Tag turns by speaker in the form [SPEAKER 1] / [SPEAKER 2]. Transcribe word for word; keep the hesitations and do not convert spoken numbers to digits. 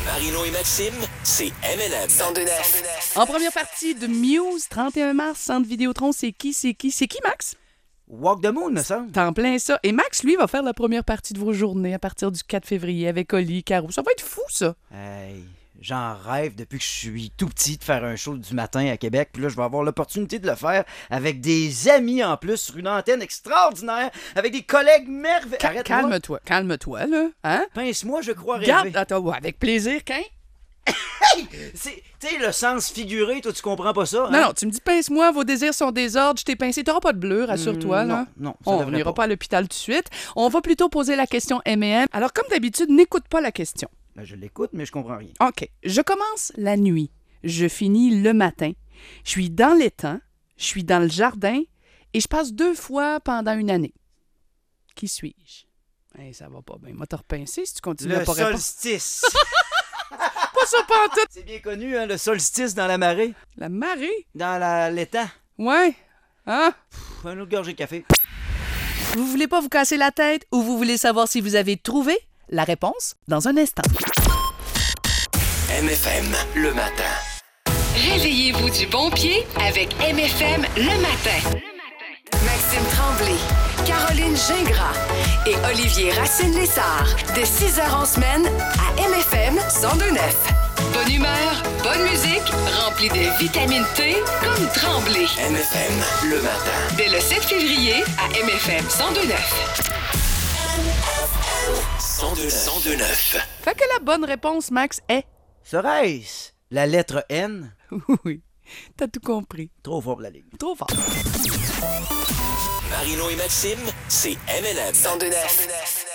[SPEAKER 1] Marino et Maxime, c'est M L M.
[SPEAKER 2] cent deux neuf.
[SPEAKER 3] En première partie de Muse, trente et un mars, Centre Vidéotron, c'est qui, c'est qui? C'est qui, Max?
[SPEAKER 4] Walk the Moon, me semble.
[SPEAKER 3] T'en plein ça. Et Max, lui, va faire la première partie de vos journées à partir du quatre février avec Oli, Caro. Ça va être fou, ça.
[SPEAKER 4] Hey, j'en rêve depuis que je suis tout petit de faire un show du matin à Québec. Puis là, je vais avoir l'opportunité de le faire avec des amis en plus, sur une antenne extraordinaire, avec des collègues merveilleux.
[SPEAKER 3] Cal- calme-toi, calme-toi, là. Hein?
[SPEAKER 4] Pince-moi, je crois rêver.
[SPEAKER 3] Garde, attends, ouais, avec plaisir, qu'un?
[SPEAKER 4] Hey! C'est, tu sais, le sens figuré, toi, tu comprends pas ça? Hein?
[SPEAKER 3] Non, non, tu me dis pince-moi, vos désirs sont désordres, je t'ai pincé. T'auras pas de bleu, rassure-toi,
[SPEAKER 4] Mm,
[SPEAKER 3] là.
[SPEAKER 4] non, non, ça
[SPEAKER 3] On
[SPEAKER 4] devrait
[SPEAKER 3] n'ira
[SPEAKER 4] pas.
[SPEAKER 3] pas à l'hôpital tout de suite. On va plutôt poser la question M et M. Alors, comme d'habitude, n'écoute pas la question.
[SPEAKER 4] Ben, je l'écoute, mais je comprends rien.
[SPEAKER 3] OK. Je commence la nuit. Je finis le matin. Je suis dans l'étang. Je suis dans le jardin. Et je passe deux fois pendant une année. Qui suis-je? Hey, ça va pas bien. Moi, t'as repincé si tu continues à
[SPEAKER 4] Le
[SPEAKER 3] pas répondre.
[SPEAKER 4] solstice.
[SPEAKER 3] Pas ça pantoute!
[SPEAKER 4] C'est bien connu, hein, le solstice dans la marée,
[SPEAKER 3] La marée?
[SPEAKER 4] dans la, l'étang.
[SPEAKER 3] Ouais. Hein?
[SPEAKER 4] Pff, un autre gorgée de café.
[SPEAKER 3] Vous voulez pas vous casser la tête ou vous voulez savoir si vous avez trouvé? La réponse dans un instant.
[SPEAKER 1] M F M, le matin.
[SPEAKER 2] Réveillez-vous du bon pied avec M F M le matin. Maxime Tremblay, Caroline Gingras et Olivier Racine-Lessard. De six heures en semaine à M F M cent deux neuf. Bonne humeur, bonne musique, remplie de vitamine T comme Tremblay.
[SPEAKER 1] M F M, le matin.
[SPEAKER 2] Dès le sept février à M F M cent deux neuf.
[SPEAKER 1] cent deux neuf.
[SPEAKER 3] Fait que la bonne réponse, Max, est...
[SPEAKER 4] Serait-ce la lettre N?
[SPEAKER 3] Oui, t'as tout compris.
[SPEAKER 4] Trop fort pour la ligne.
[SPEAKER 3] Trop fort.
[SPEAKER 1] Marino et Maxime, c'est M L M.
[SPEAKER 2] cent deux neuf.